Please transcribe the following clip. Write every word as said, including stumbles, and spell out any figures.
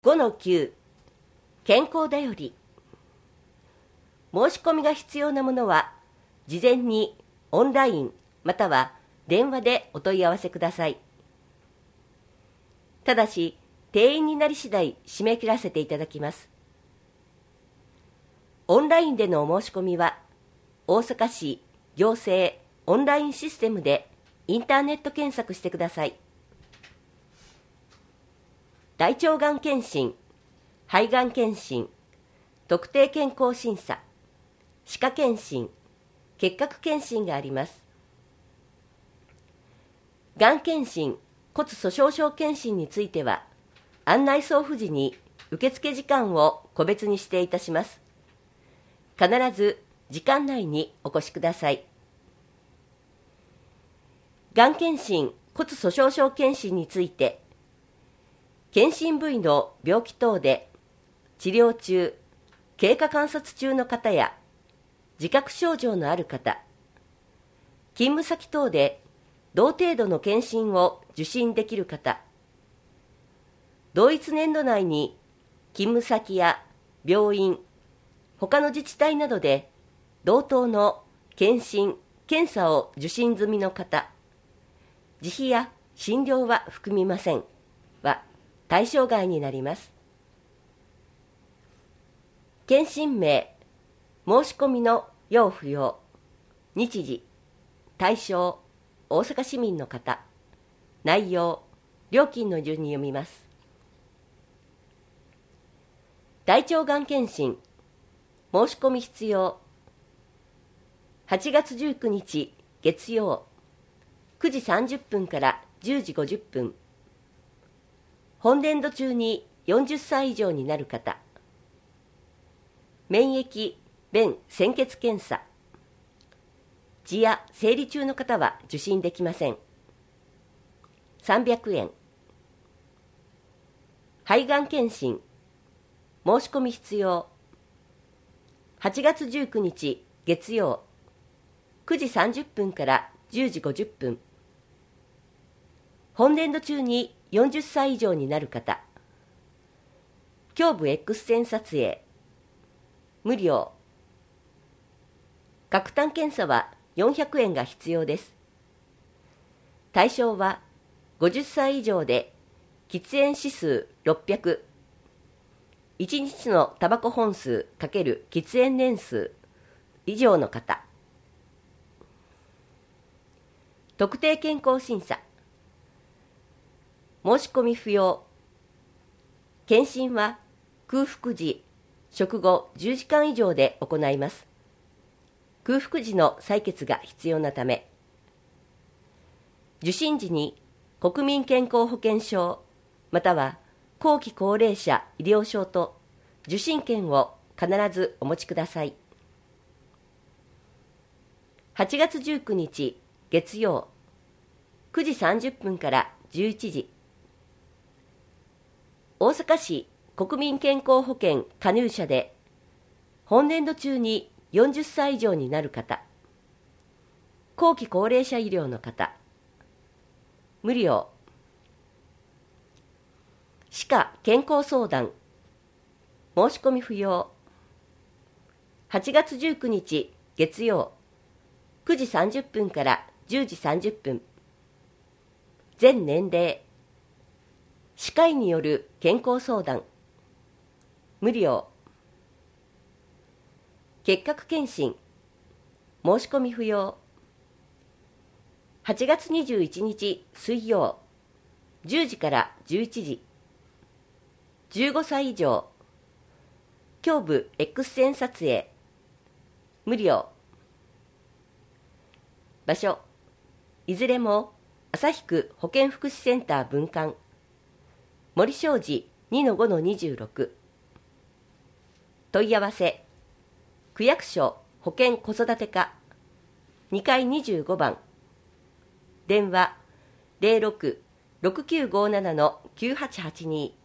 ごのきゅう 健康だより。申し込みが必要なものは事前にオンラインまたは電話でお問い合わせください。ただし定員になり次第締め切らせていただきます。オンラインでのお申し込みは大阪市行政オンラインシステムでインターネット検索してください。大腸がん検診、肺がん検診、特定健康審査、歯科検診、結核検診があります。がん検診、骨粗しょう症検診については、案内送付時に受付時間を個別に指定いたします。必ず時間内にお越しください。がん検診、骨粗しょう症検診について、検診部位の病気等で治療中、経過観察中の方や自覚症状のある方、勤務先等で同程度の検診を受診できる方、同一年度内に勤務先や病院、他の自治体などで同等の検診・検査を受診済みの方、自費や診療は含みませんは対象外になります。検診名、申し込みの要不要、日時、対象、大阪市民の方、内容、料金の順に読みます。大腸がん検診、申し込み必要。はちがつじゅうくにち月曜、くじさんじゅっぷんからじゅうじごじゅっぷん。本年度中によんじゅっさい以上になる方、免疫、便、潜血検査、痔や生理中の方は受診できません。さんびゃくえん。肺がん検診、申し込み必要。はちがつじゅうくにち月曜、くじさんじゅっぷんからじゅうじごじゅっぷん。本年度中によんじゅっさい以上になる方、胸部 X 線撮影、無料。核炭検査はよんひゃくえんが必要です。対象はごじゅっさい以上で喫煙指数ろっぴゃく、いちにちのタバコ本数×喫煙年数以上の方。特定健康審査、申し込み不要。検診は空腹時、食後じゅうじかん以上で行います。空腹時の採血が必要なため、受診時に国民健康保険証または後期高齢者医療証と受診券を必ずお持ちください。はちがつじゅうくにち月曜、くじさんじゅっぷんからじゅういちじ。大阪市国民健康保険加入者で本年度中によんじゅっさい以上になる方、後期高齢者医療の方、無料。歯科健康相談、申し込み不要。はちがつじゅうくにち月曜、くじさんじゅっぷんからじゅうじさんじゅっぷん。全年齢。歯科医による健康相談、無料。結核検診、申し込み不要。はちがつにじゅういちにち水曜、じゅうじからじゅういちじ。じゅうごさい以上、胸部 X 線撮影、無料。場所、いずれも旭区保健福祉センター分館、森小路 にのごのにじゅうろく。問い合わせ、区役所保健子育て課にかいにじゅうごばん、電話 ゼロろく ろくきゅうごなな のきゅうはちはちに。